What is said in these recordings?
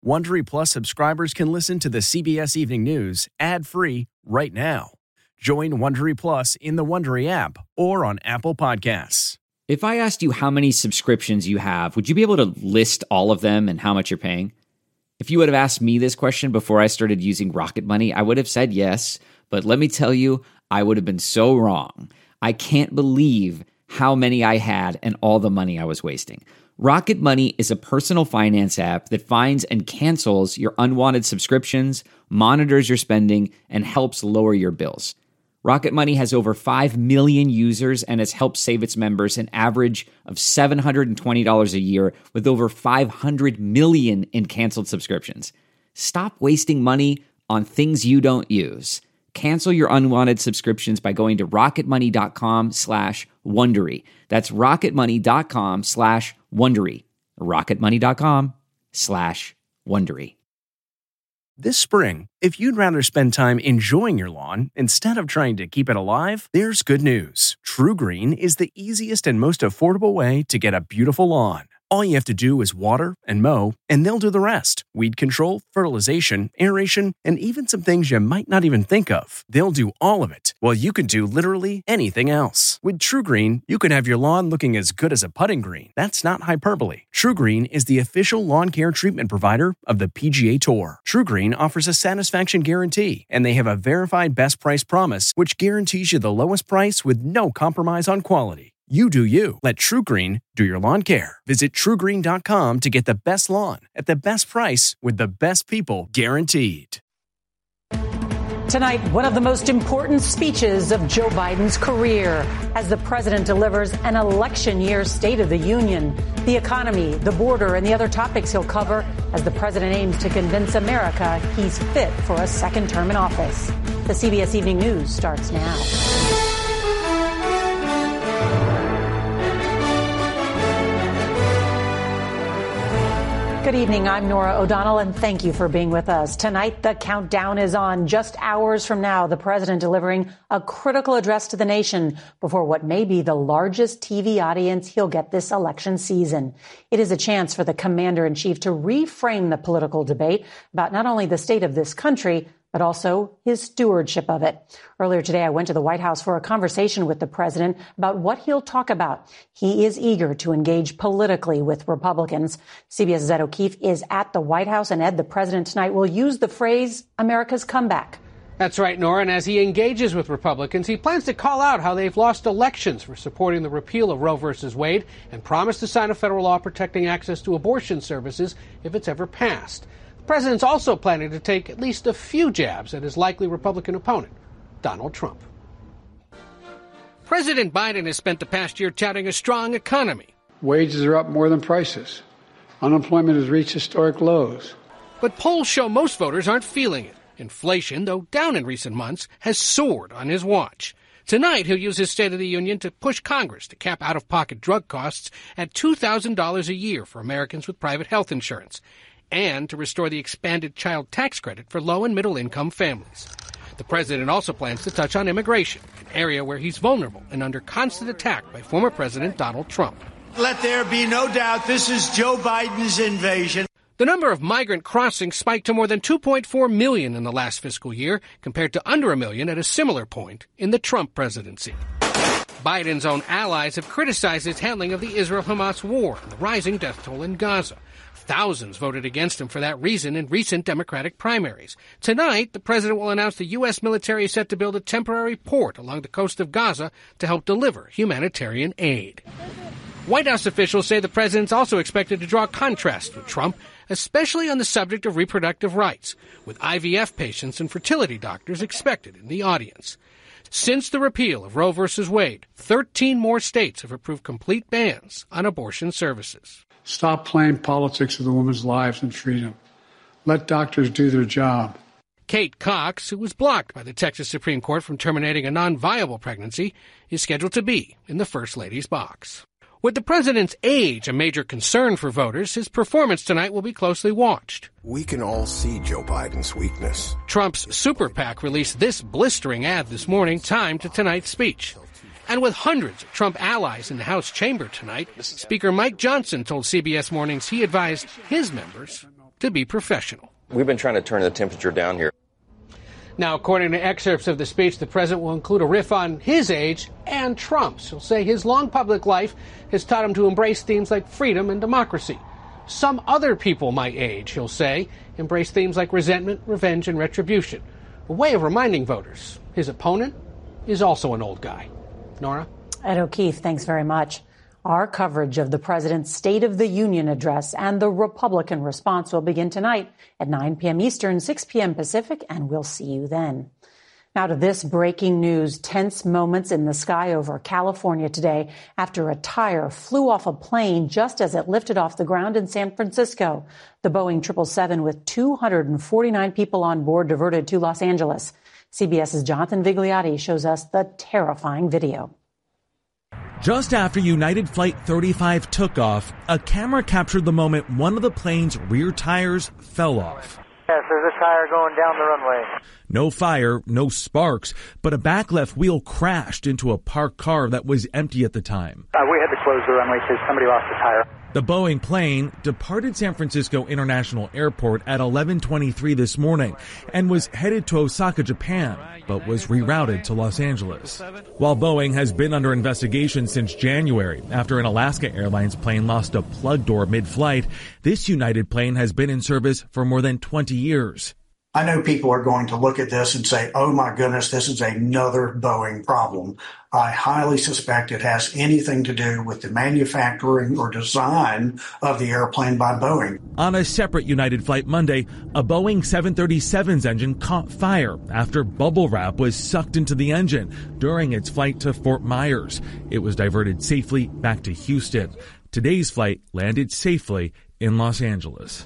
Wondery Plus subscribers can listen to the CBS Evening News ad-free right now. Join Wondery Plus in the Wondery app or on Apple Podcasts. If I asked you how many subscriptions you have, would you be able to list all of them and how much you're paying? If you would have asked me this question before I started using Rocket Money, I would have said yes, but let me tell you, I would have been so wrong. I can't believe how many I had and all the money I was wasting. Rocket Money is a personal finance app that finds and cancels your unwanted subscriptions, monitors your spending, and helps lower your bills. Rocket Money has over 5 million users and has helped save its members an average of $720 a year with over 500 million in canceled subscriptions. Stop wasting money on things you don't use. Cancel your unwanted subscriptions by going to rocketmoney.com/Wondery. That's rocketmoney.com/Wondery. rocketmoney.com/Wondery. This spring, if you'd rather spend time enjoying your lawn instead of trying to keep it alive, there's good news. True Green is the easiest and most affordable way to get a beautiful lawn. All you have to do is water and mow, and they'll do the rest. Weed control, fertilization, aeration, and even some things you might not even think of. They'll do all of it, while you can do literally anything else. With True Green, you can have your lawn looking as good as a putting green. That's not hyperbole. True Green is the official lawn care treatment provider of the PGA Tour. True Green offers a satisfaction guarantee, and they have a verified best price promise, which guarantees you the lowest price with no compromise on quality. You do you. Let True Green do your lawn care. Visit TrueGreen.com to get the best lawn at the best price with the best people guaranteed. Tonight, one of the most important speeches of Joe Biden's career as the president delivers an election year State of the Union, the economy, the border, and the other topics he'll cover as the president aims to convince America he's fit for a second term in office. The CBS Evening News starts now. Good evening. I'm Norah O'Donnell, and thank you for being with us. Tonight, the countdown is on. Just hours from now, the president delivering a critical address to the nation before what may be the largest TV audience he'll get this election season. It is a chance for the commander-in-chief to reframe the political debate about not only the state of this country, but also his stewardship of it. Earlier today, I went to the White House for a conversation with the president about what he'll talk about. He is eager to engage politically with Republicans. CBS's Ed O'Keefe is at the White House, and Ed, the president tonight will use the phrase America's comeback. That's right, Nora, and as he engages with Republicans, he plans to call out how they've lost elections for supporting the repeal of Roe v. Wade and promise to sign a federal law protecting access to abortion services if it's ever passed. The president's also planning to take at least a few jabs at his likely Republican opponent, Donald Trump. President Biden has spent the past year touting a strong economy. Wages are up more than prices. Unemployment has reached historic lows. But polls show most voters aren't feeling it. Inflation, though down in recent months, has soared on his watch. Tonight, he'll use his State of the Union to push Congress to cap out-of-pocket drug costs at $2,000 a year for Americans with private health insurance, and to restore the expanded child tax credit for low- and middle-income families. The president also plans to touch on immigration, an area where he's vulnerable and under constant attack by former President Donald Trump. Let there be no doubt this is Joe Biden's invasion. The number of migrant crossings spiked to more than 2.4 million in the last fiscal year, compared to under a million at a similar point in the Trump presidency. Biden's own allies have criticized his handling of the Israel-Hamas war and the rising death toll in Gaza. Thousands voted against him for that reason in recent Democratic primaries. Tonight, the president will announce the U.S. military is set to build a temporary port along the coast of Gaza to help deliver humanitarian aid. White House officials say the president's also expected to draw contrast with Trump, especially on the subject of reproductive rights, with IVF patients and fertility doctors expected in the audience. Since the repeal of Roe v. Wade, 13 more states have approved complete bans on abortion services. Stop playing politics of the women's lives and freedom. Let doctors do their job. Kate Cox, who was blocked by the Texas Supreme Court from terminating a non-viable pregnancy, is scheduled to be in the First Lady's box. With the president's age a major concern for voters, his performance tonight will be closely watched. We can all see Joe Biden's weakness. Trump's super PAC released this blistering ad this morning, timed to tonight's speech. And with hundreds of Trump allies in the House chamber tonight, Speaker Mike Johnson told CBS Mornings he advised his members to be professional. We've been trying to turn the temperature down here. Now, according to excerpts of the speech, the president will include a riff on his age and Trump's. He'll say his long public life has taught him to embrace themes like freedom and democracy. Some other people my age, he'll say, embrace themes like resentment, revenge, and retribution. A way of reminding voters his opponent is also an old guy. Nora? Ed O'Keefe, thanks very much. Our coverage of the president's State of the Union address and the Republican response will begin tonight at 9 p.m. Eastern, 6 p.m. Pacific, and we'll see you then. Now to this breaking news. Tense moments in the sky over California today after a tire flew off a plane just as it lifted off the ground in San Francisco. The Boeing 777 with 249 people on board diverted to Los Angeles. CBS's Jonathan Vigliotti shows us the terrifying video. Just after United Flight 35 took off, a camera captured the moment one of the plane's rear tires fell off. Yes, there's a tire going down the runway. No fire, no sparks, but a back left wheel crashed into a parked car that was empty at the time. We had to close the runway because somebody lost a tire. The Boeing plane departed San Francisco International Airport at 11:23 this morning and was headed to Osaka, Japan, but was rerouted to Los Angeles. While Boeing has been under investigation since January after an Alaska Airlines plane lost a plug door mid-flight, this United plane has been in service for more than 20 years. I know people are going to look at this and say, oh my goodness, this is another Boeing problem. I highly suspect it has anything to do with the manufacturing or design of the airplane by Boeing. On a separate United flight Monday, a Boeing 737's engine caught fire after bubble wrap was sucked into the engine during its flight to Fort Myers. It was diverted safely back to Houston. Today's flight landed safely in Los Angeles.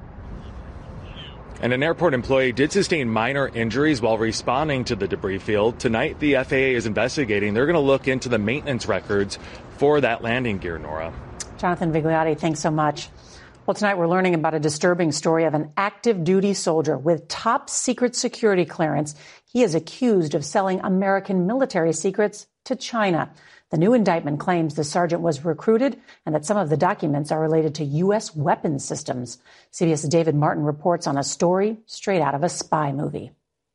And an airport employee did sustain minor injuries while responding to the debris field. Tonight, the FAA is investigating. They're going to look into the maintenance records for that landing gear, Nora. Jonathan Vigliotti, thanks so much. Well, tonight we're learning about a disturbing story of an active duty soldier with top secret security clearance. He is accused of selling American military secrets to China. The new indictment claims the sergeant was recruited and that some of the documents are related to U.S. weapons systems. CBS's David Martin reports on a story straight out of a spy movie.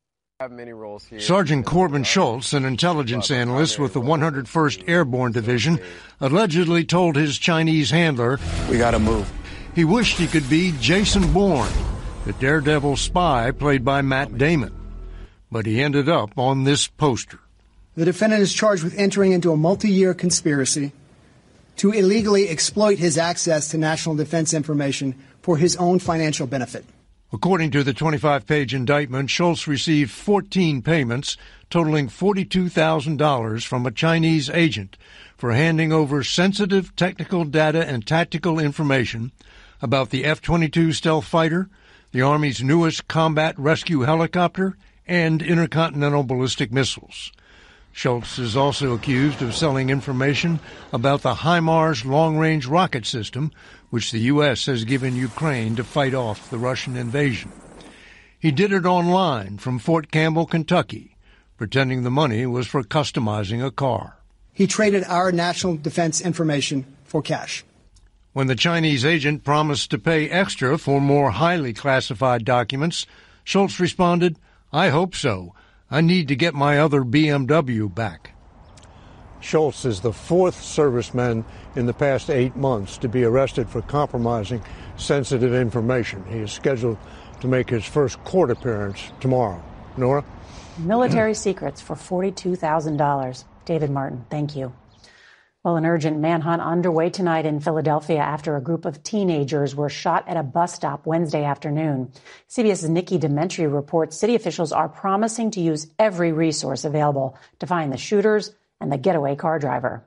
Sergeant Corbin Schultz, an intelligence analyst with the 101st Airborne Division, allegedly told his Chinese handler, "We gotta move." He wished he could be Jason Bourne, the daredevil spy played by Matt Damon. But he ended up on this poster. The defendant is charged with entering into a multi-year conspiracy to illegally exploit his access to national defense information for his own financial benefit. According to the 25-page indictment, Schultz received 14 payments totaling $42,000 from a Chinese agent for handing over sensitive technical data and tactical information about the F-22 stealth fighter, the Army's newest combat rescue helicopter, and intercontinental ballistic missiles. Schultz is also accused of selling information about the HIMARS long-range rocket system, which the U.S. has given Ukraine to fight off the Russian invasion. He did it online from Fort Campbell, Kentucky, pretending the money was for customizing a car. He traded our national defense information for cash. When the Chinese agent promised to pay extra for more highly classified documents, Schultz responded, "I hope so. I need to get my other BMW back." Schultz is the fourth serviceman in the past 8 months to be arrested for compromising sensitive information. He is scheduled to make his first court appearance tomorrow. Nora? Military secrets for $42,000. David Martin, thank you. Well, an urgent manhunt underway tonight in Philadelphia after a group of teenagers were shot at a bus stop Wednesday afternoon. CBS's Nikki Dementri reports city officials are promising to use every resource available to find the shooters and the getaway car driver.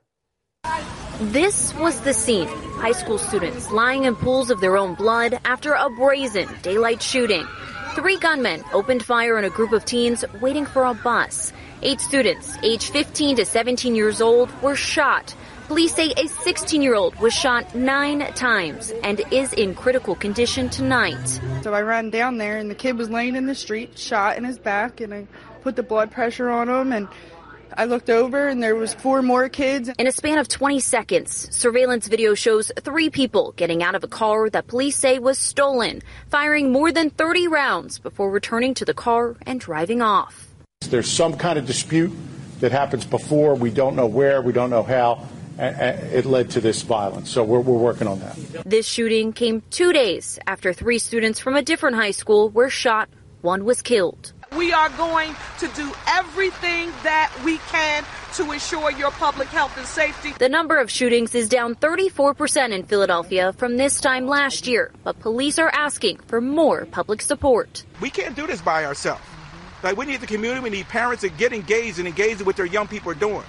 This was the scene. High school students lying in pools of their own blood after a brazen daylight shooting. 3 gunmen opened fire on a group of teens waiting for a bus. 8 students, aged 15 to 17 years old, were shot. Police say a 16-year-old was shot 9 times and is in critical condition tonight. So I ran down there and the kid was laying in the street, shot in his back, and I put the blood pressure on him and I looked over and there was 4 more kids. In a span of 20 seconds, surveillance video shows 3 people getting out of a car that police say was stolen, firing more than 30 rounds before returning to the car and driving off. There's some kind of dispute that happens before. We don't know where, we don't know how. It led to this violence. So we're working on that. This shooting came 2 days after 3 students from a different high school were shot. 1 was killed. We are going to do everything that we can to ensure your public health and safety. The number of shootings is down 34% in Philadelphia from this time last year, but police are asking for more public support. We can't do this by ourselves. Like, we need the community, we need parents to get engaged and engage in what their young people are doing.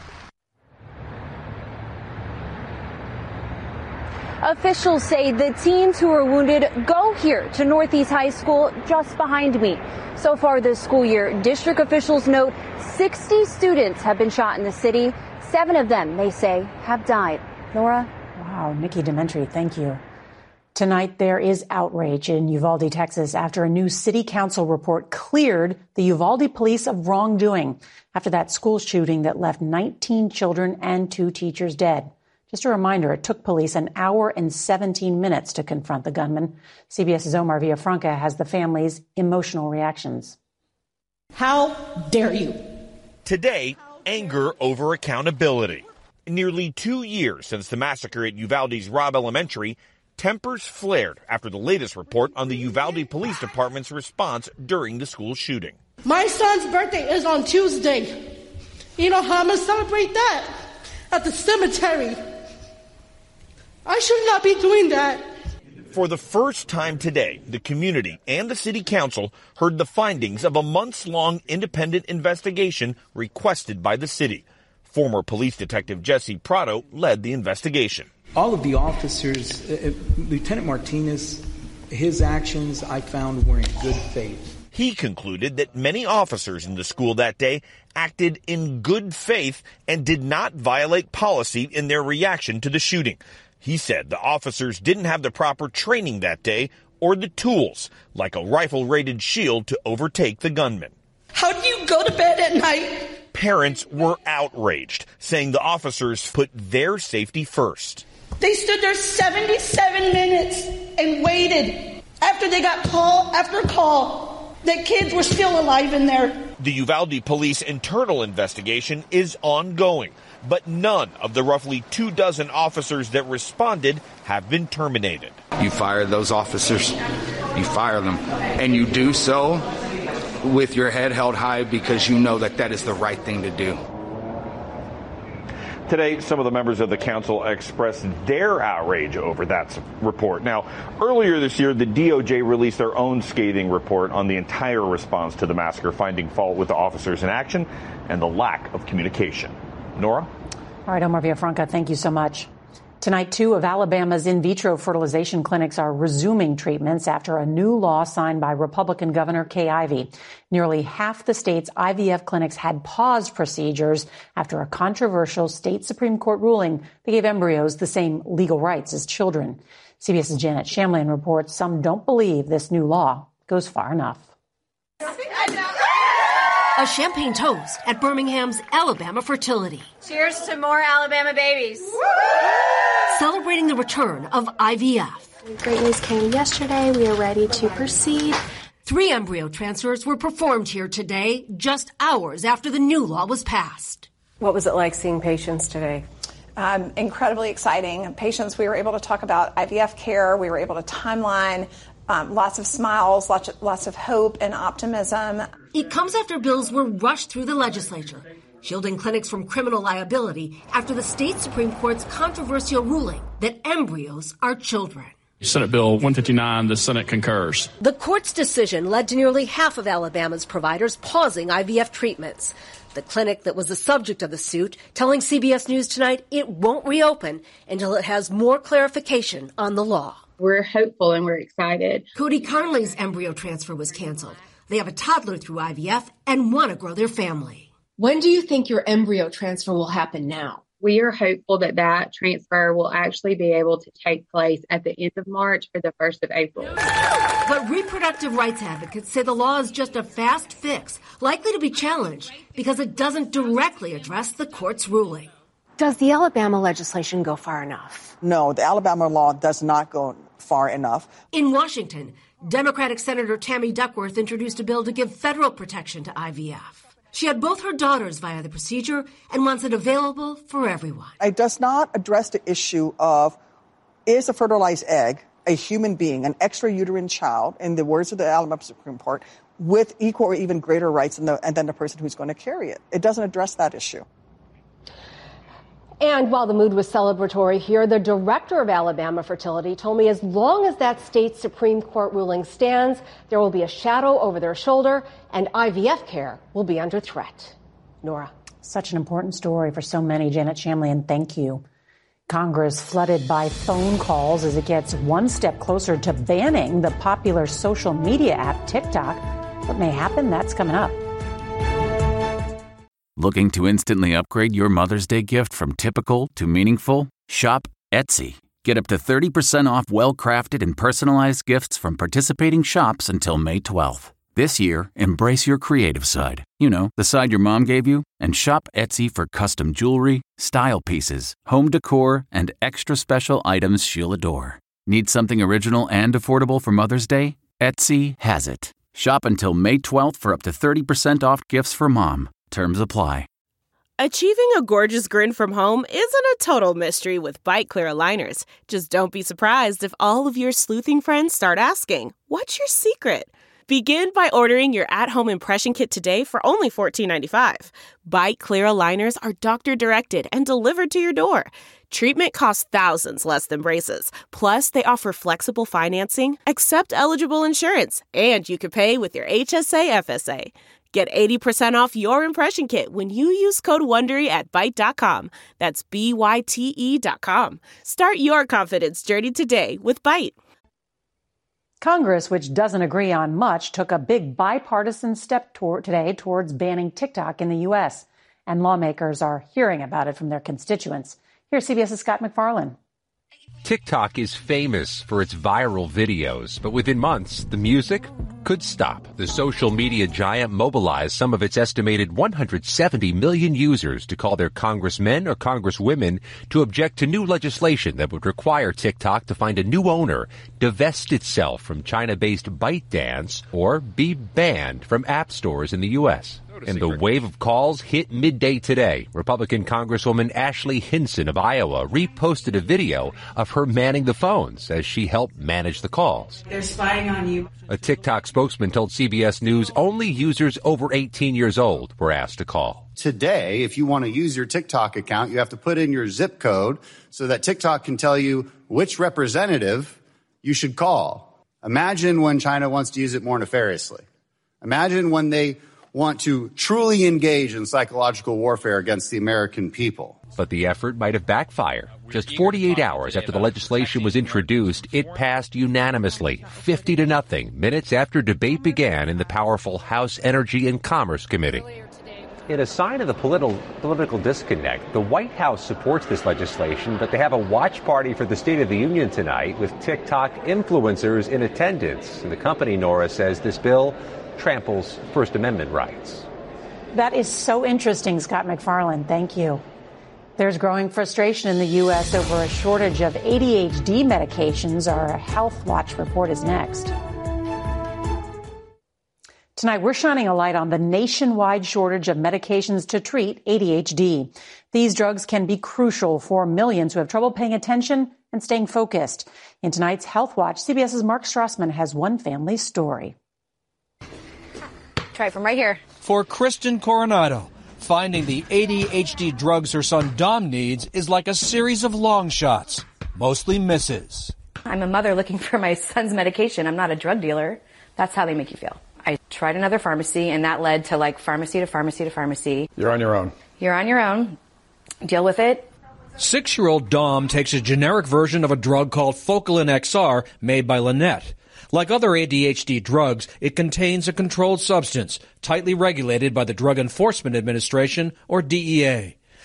Officials say the teens who were wounded go here to Northeast High School just behind me. So far this school year, district officials note 60 students have been shot in the city. 7 of them, they say, have died. Nora? Wow, Nikki Dementri, thank you. Tonight, there is outrage in Uvalde, Texas, after a new city council report cleared the Uvalde police of wrongdoing after that school shooting that left 19 children and 2 teachers dead. Just a reminder, it took police an hour and 17 minutes to confront the gunman. CBS's Omar Villafranca has the family's emotional reactions. How dare you? Today, anger over accountability. Nearly 2 years since the massacre at Uvalde's Robb Elementary, tempers flared after the latest report on the Uvalde Police Department's response during the school shooting. My son's birthday is on Tuesday. You know how I'm going to celebrate that? At the cemetery. I should not be doing that. For the first time today, the community and the city council heard the findings of a months-long independent investigation requested by the city. Former police detective Jesse Prado led the investigation. All of the officers, Lieutenant Martinez, his actions I found were in good faith. He concluded that many officers in the school that day acted in good faith and did not violate policy in their reaction to the shooting. He said the officers didn't have the proper training that day or the tools, like a rifle-rated shield, to overtake the gunman. How do you go to bed at night? Parents were outraged, saying the officers put their safety first. They stood there 77 minutes and waited after they got call after call. The kids were still alive in there. The Uvalde police internal investigation is ongoing, but none of the roughly 24 officers that responded have been terminated. You fire those officers, you fire them, and you do so with your head held high because you know that that is the right thing to do. Today, some of the members of the council expressed their outrage over that report. Now, earlier this year, the DOJ released their own scathing report on the entire response to the massacre, finding fault with the officers' inaction and the lack of communication. Nora? All right, Omar Villafranca, thank you so much. Tonight, 2 of Alabama's in vitro fertilization clinics are resuming treatments after a new law signed by Republican Governor Kay Ivey. Nearly half the state's IVF clinics had paused procedures after a controversial state Supreme Court ruling that gave embryos the same legal rights as children. CBS's Janet Shamlian reports some don't believe this new law goes far enough. A champagne toast at Birmingham's Alabama Fertility. Cheers to more Alabama babies. Celebrating the return of IVF. Great news came yesterday. We are ready to proceed. 3 embryo transfers were performed here today, just hours after the new law was passed. What was it like seeing patients today? Incredibly exciting. Patients, we were able to talk about IVF care. We were able to timeline. Lots of smiles, lots of hope and optimism. It comes after bills were rushed through the legislature, shielding clinics from criminal liability after the state Supreme Court's controversial ruling that embryos are children. Senate Bill 159, the Senate concurs. The court's decision led to nearly half of Alabama's providers pausing IVF treatments. The clinic that was the subject of the suit telling CBS News Tonight it won't reopen until it has more clarification on the law. We're hopeful and we're excited. Cody Conley's embryo transfer was canceled. They have a toddler through IVF and want to grow their family. When do you think your embryo transfer will happen now? We are hopeful that that transfer will actually be able to take place at the end of March or the 1st of April. But reproductive rights advocates say the law is just a fast fix, likely to be challenged because it doesn't directly address the court's ruling. Does the Alabama legislation go far enough? No, the Alabama law does not go far enough. In Washington, Democratic Senator Tammy Duckworth introduced a bill to give federal protection to IVF. She had both her daughters via the procedure and wants it available for everyone. It does not address the issue of, is a fertilized egg a human being, an extrauterine child, in the words of the Alabama Supreme Court, with equal or even greater rights than the person who's going to carry it. It doesn't address that issue. And while the mood was celebratory here, the director of Alabama Fertility told me as long as that state Supreme Court ruling stands, there will be a shadow over their shoulder and IVF care will be under threat. Nora. Such an important story for so many. Janet Shamlian, thank you. Congress flooded by phone calls as it gets one step closer to banning the popular social media app TikTok. What may happen? That's coming up. Looking to instantly upgrade your Mother's Day gift from typical to meaningful? Shop Etsy. Get up to 30% off well-crafted and personalized gifts from participating shops until May 12th. This year, embrace your creative side. You know, the side your mom gave you. And shop Etsy for custom jewelry, style pieces, home decor, and extra special items she'll adore. Need something original and affordable for Mother's Day? Etsy has it. Shop until May 12th for up to 30% off gifts for mom. Terms apply. Achieving a gorgeous grin from home isn't a total mystery with Byte Clear aligners. Just don't be surprised if all of your sleuthing friends start asking, "What's your secret?" Begin by ordering your at-home impression kit today for only $14.95. Byte Clear aligners are doctor-directed and delivered to your door. Treatment costs thousands less than braces. Plus, they offer flexible financing, accept eligible insurance, and you can pay with your HSA FSA. Get 80% off your impression kit when you use code WONDERY at Byte.com. That's BYTE.com. Start your confidence journey today with Byte. Congress, which doesn't agree on much, took a big bipartisan step today towards banning TikTok in the U.S., and lawmakers are hearing about it from their constituents. Here's CBS's Scott MacFarlane. TikTok is famous for its viral videos, but within months, the music could stop. The social media giant mobilized some of its estimated 170 million users to call their congressmen or congresswomen to object to new legislation that would require TikTok to find a new owner, divest itself from China-based ByteDance, or be banned from app stores in the U.S. And the wave of calls hit midday today. Republican Congresswoman Ashley Hinson of Iowa reposted a video of her manning the phones as she helped manage the calls. They're spying on you. A TikTok spokesman told CBS News only users over 18 years old were asked to call. Today, if you want to use your TikTok account, you have to put in your zip code so that TikTok can tell you which representative you should call. Imagine when China wants to use it more nefariously. Imagine when they want to truly engage in psychological warfare against the American people. But the effort might have backfired. Just 48 hours after the legislation was introduced, it passed unanimously, 50-0, minutes after debate began in the powerful House Energy and Commerce Committee. In a sign of the political disconnect, the White House supports this legislation, but they have a watch party for the State of the Union tonight with TikTok influencers in attendance. And the company, Nora, says this bill tramples First Amendment rights. That is so interesting, Scott MacFarlane. Thank you. There's growing frustration in the U.S. over a shortage of ADHD medications. Our Health Watch report is next. Tonight, we're shining a light on the nationwide shortage of medications to treat ADHD. These drugs can be crucial for millions who have trouble paying attention and staying focused. In tonight's Health Watch, CBS's Mark Strassman has one family's story. Try it from right here. For Kristen Coronado, finding the ADHD drugs her son Dom needs is like a series of long shots, mostly misses. I'm a mother looking for my son's medication. I'm not a drug dealer. That's how they make you feel. I tried another pharmacy, and that led to like pharmacy to pharmacy to pharmacy. You're on your own. You're on your own. Deal with it. 6-year-old Dom takes a generic version of a drug called Focalin XR made by Lannett. Like other ADHD drugs, it contains a controlled substance, tightly regulated by the Drug Enforcement Administration, or DEA.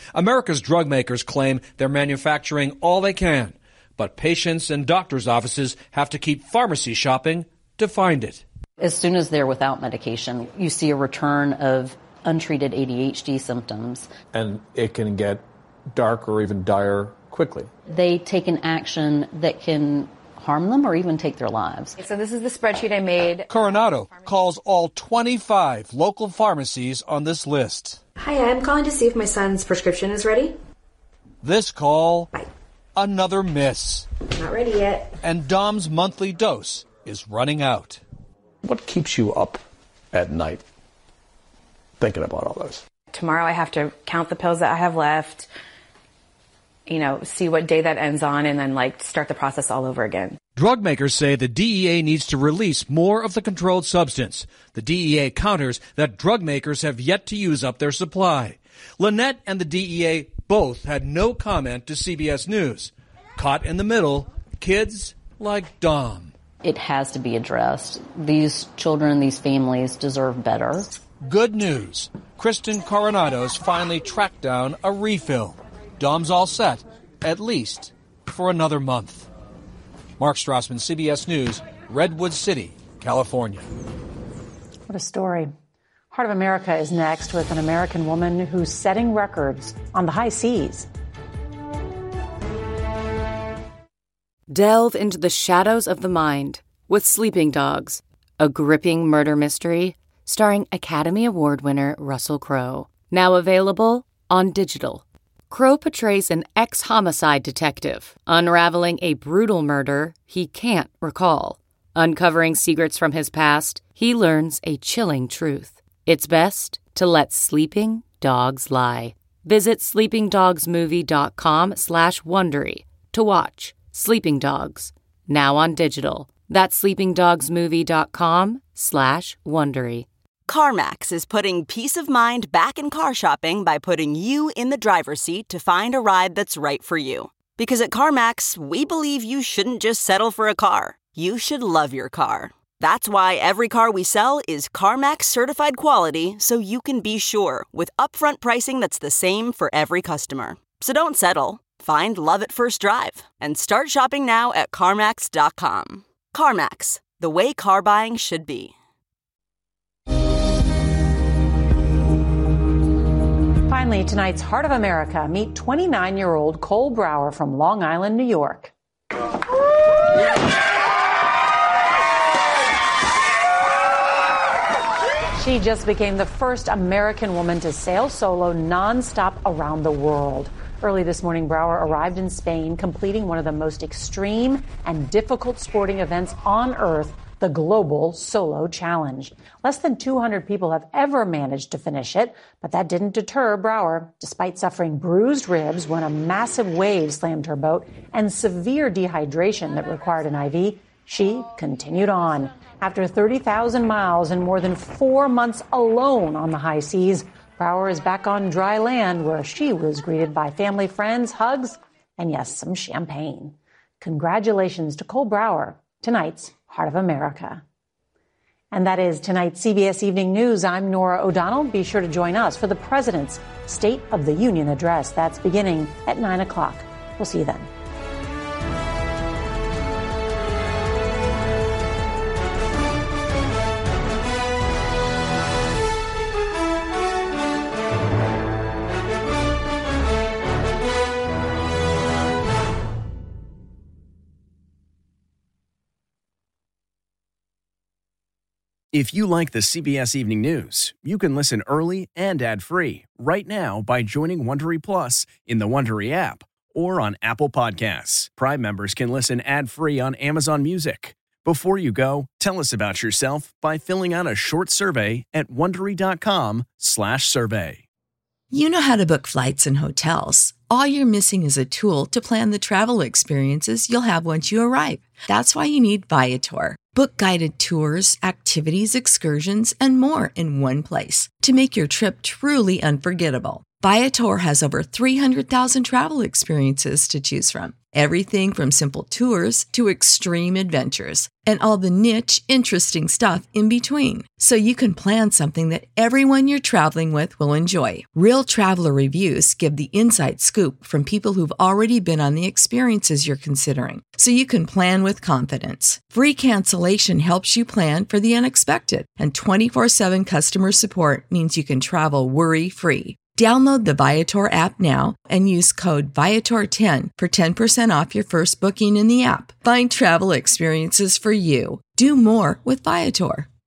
America's drug makers claim they're manufacturing all they can, but patients and doctors' offices have to keep pharmacy shopping to find it. As soon as they're without medication, you see a return of untreated ADHD symptoms. And it can get dark or even dire quickly. They take an action that can harm them or even take their lives. So this is the spreadsheet I made. Coronado calls all 25 local pharmacies on this list. Hi, I'm calling to see if my son's prescription is ready. This call, another miss. Not ready yet. And Dom's monthly dose is running out. What keeps you up at night thinking about all this? Tomorrow I have to count the pills that I have left, see what day that ends on, and then start the process all over again. Drug makers say the DEA needs to release more of the controlled substance. The DEA counters that drug makers have yet to use up their supply. Lynette and the DEA both had no comment to CBS News. Caught in the middle, kids like Dom. It has to be addressed. These children, these families deserve better. Good news. Kristen Coronado's finally tracked down a refill. Dom's all set, at least for another month. Mark Strassman, CBS News, Redwood City, California. What a story. Heart of America is next with an American woman who's setting records on the high seas. Delve into the shadows of the mind with Sleeping Dogs, a gripping murder mystery starring Academy Award winner Russell Crowe. Now available on digital. Crowe portrays an ex-homicide detective unraveling a brutal murder he can't recall. Uncovering secrets from his past, he learns a chilling truth. It's best to let sleeping dogs lie. Visit sleepingdogsmovie.com/Wondery to watch Sleeping Dogs, now on digital. That's sleepingdogsmovie.com/Wondery. CarMax is putting peace of mind back in car shopping by putting you in the driver's seat to find a ride that's right for you. Because at CarMax, we believe you shouldn't just settle for a car. You should love your car. That's why every car we sell is CarMax certified quality, so you can be sure with upfront pricing that's the same for every customer. So don't settle. Find love at first drive and start shopping now at CarMax.com. CarMax, the way car buying should be. Finally, tonight's Heart of America. Meet 29-year-old Cole Brower from Long Island, New York. She just became the first American woman to sail solo nonstop around the world. Early this morning, Brower arrived in Spain, completing one of the most extreme and difficult sporting events on Earth, the Global Solo Challenge. Less than 200 people have ever managed to finish it, but that didn't deter Brower. Despite suffering bruised ribs when a massive wave slammed her boat and severe dehydration that required an IV, she continued on. After 30,000 miles and more than 4 months alone on the high seas, Brower is back on dry land where she was greeted by family, friends, hugs, and yes, some champagne. Congratulations to Cole Brower, tonight's Heart of America. And that is tonight's CBS Evening News. I'm Norah O'Donnell. Be sure to join us for the President's State of the Union address. That's beginning at 9 o'clock. We'll see you then. If you like the CBS Evening News, you can listen early and ad-free right now by joining Wondery Plus in the Wondery app or on Apple Podcasts. Prime members can listen ad-free on Amazon Music. Before you go, tell us about yourself by filling out a short survey at Wondery.com/survey. You know how to book flights and hotels. All you're missing is a tool to plan the travel experiences you'll have once you arrive. That's why you need Viator. Book guided tours, activities, excursions, and more in one place to make your trip truly unforgettable. Viator has over 300,000 travel experiences to choose from. Everything from simple tours to extreme adventures, and all the niche, interesting stuff in between. So you can plan something that everyone you're traveling with will enjoy. Real traveler reviews give the inside scoop from people who've already been on the experiences you're considering. So you can plan with confidence. Free cancellation helps you plan for the unexpected. And 24/7 customer support means you can travel worry-free. Download the Viator app now and use code Viator10 for 10% off your first booking in the app. Find travel experiences for you. Do more with Viator.